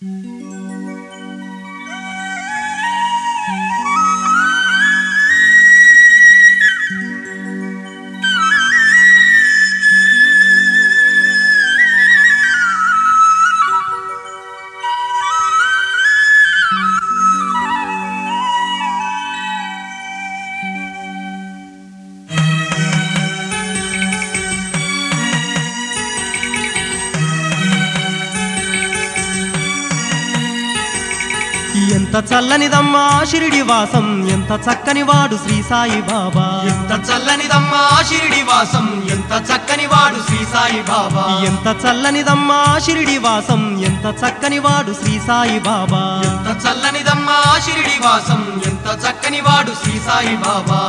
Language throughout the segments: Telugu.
ఎంత చల్లనిదమ్మా షిరిడి వాసం, ఎంత చక్కని వాడు శ్రీ సాయి బాబా. ఎంత చల్లనిదమ్మా షిరిడి వాసం, ఎంత చక్కని వాడు శ్రీ సాయి బాబా. ఎంత చల్లనిదమ్మా షిరిడి వాసం, ఎంత చక్కని వాడు శ్రీ సాయి బాబా. ఎంత చల్లనిదమ్మా షిరిడి వాసం, ఎంత చక్కని వాడు శ్రీ సాయి బాబా.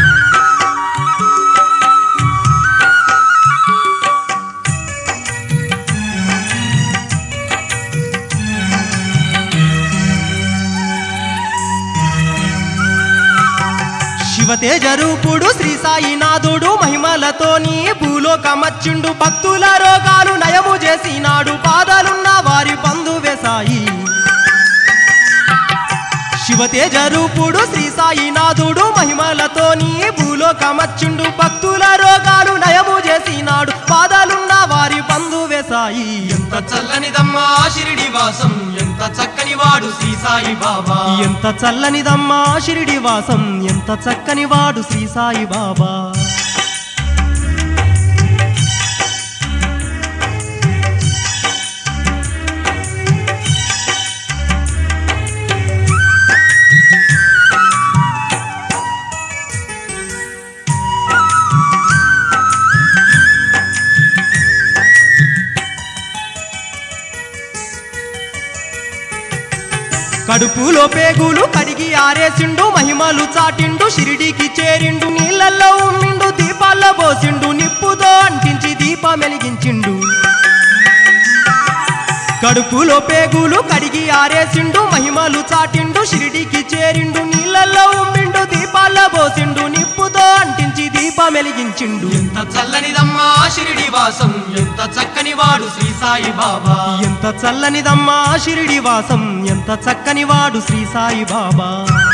శివతేజ రూపుడు శ్రీ సాయినాథుడు, మహిమలతోని భూలోకమచ్చుండు. భక్తుల రోగాలు నయము చేసినాడు, పాదాలున్న వారి బంధువే సాయి. శివతేజ రూపుడు శ్రీ సాయినాథుడు, మహిమలతోని భూలోకమచ్చుండు. భక్తుల రోగాలు నయము చేసినాడు, పాదాలున్న వారి బంధువే సాయి. ఎంత చల్లనిదమ్మా షిరిడి వాసం, ఎంత చక్కని వాడు శ్రీ సాయి బాబా. ఎంత చల్లనిదమ్మా షిరిడి వాసం, ఎంత చక్కని వాడు శ్రీ సాయి బాబా. కడుపులో పేగులు కడిగి ఆరేసిండు, మహిమలు చాటిండు, షిరిడికి చేరిండు. నీళ్ళల్లో ఉమ్మిండు, దీపాల్లో పోసిండు, నిప్పుతో అంటించి దీపం వెలిగించిండు. కడుపులో పేగులు కడిగి ఆరేసిండు, మహిమలు చాటిండు, షిరిడికి చేరిండు. నీళ్ళల్లో ఉమ్మిండు, దీపాల్లో పోసిండు, నిప్పుతో అంటించి దీపం వెలిగించిండు. ఎంత చల్లనిదమ్మా షిరిడి వాసం, ఎంత చక్కని వాడు శ్రీ సాయి బాబా. ఎంత చల్లనిదమ్మా షిరిడి వాసం, ఎంత చక్కని వాడు శ్రీ సాయి బాబా.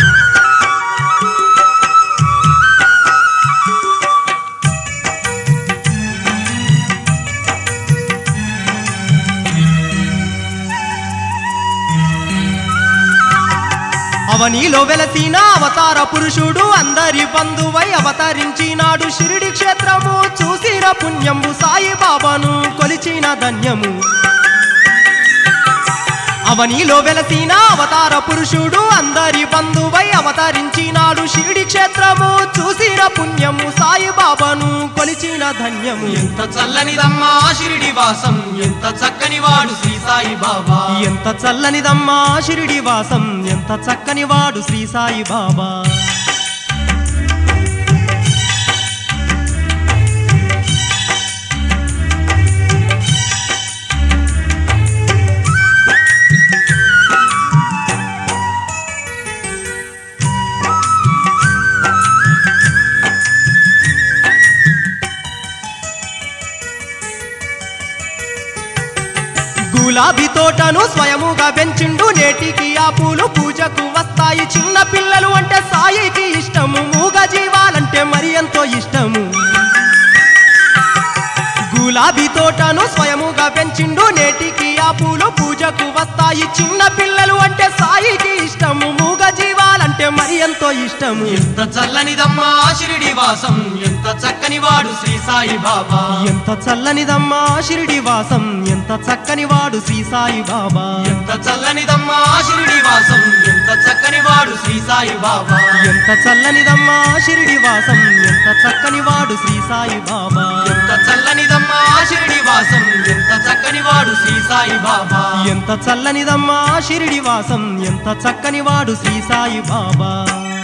అవనిలో వెలసిన అవతార పురుషుడు, అందరి బంధువై అవతరించినాడు. షిరిడి క్షేత్రము చూసిన పుణ్యము, సాయి బాబాను కొలిచిన ధన్యము. అవనిలో వెలసిన అవతార పురుషుడు, అందరి బంధువై అవతరించినాడు. షిరిడి క్షేత్రము చూసిన పుణ్యము, సాయి బాబాను కొలిచిన ధన్యము. ఎంత చల్లనిదమ్మా షిరిడి వాసం, ఎంత చక్కని వాడు శ్రీ సాయి బాబా. ఎంత చల్లనిదమ్మా షిరిడి వాసం, ఎంత చక్కని వాడు శ్రీ సాయి బాబా. గులాబీ తోటను స్వయముగా పెంచిండు, నేటికి ఆ పూలు పూజకు వస్తాయి. చిన్న పిల్లలు అంటే సాయికి ఇష్టము, మూగ జీవాలంటే మరి ఎంతో ఇష్టము. గులాబీ తోటను స్వయముగా పెంచిండు, నేటికి ఆ పూలు పూజకు వస్తాయి. చిన్న పిల్లలు అంటే సాయికి ఇష్టము, మూగ జీవాలంటే మరి ఎంతో ఇష్టము. ఎంత చల్లనిదమ్మా షిరిడి వాసం, ఎంత చక్కని వాడు శ్రీ సాయి బాబా. ఎంత చల్లనిదమ్మా షిరిడి వాసం, ఎంత చక్కని వాడు శ్రీ సాయి బాబా. ఎంత చల్లనిదమ్మా షిరిడి వాసం, ఎంత చక్కని వాడు శ్రీ సాయి బాబా. ఎంత చల్లనిదమ్మా షిరిడి వాసం, ఎంత చక్కని వాడు శ్రీ సాయి బాబా. ఎంత చల్లనిదమ్మా షిరిడి వాసం, ఎంత చక్కని వాడు శ్రీ సాయి బాబా. ఎంత చల్లనిదమ్మా షిరిడి వాసం, ఎంత చక్కని వాడు శ్రీ సాయి బాబా.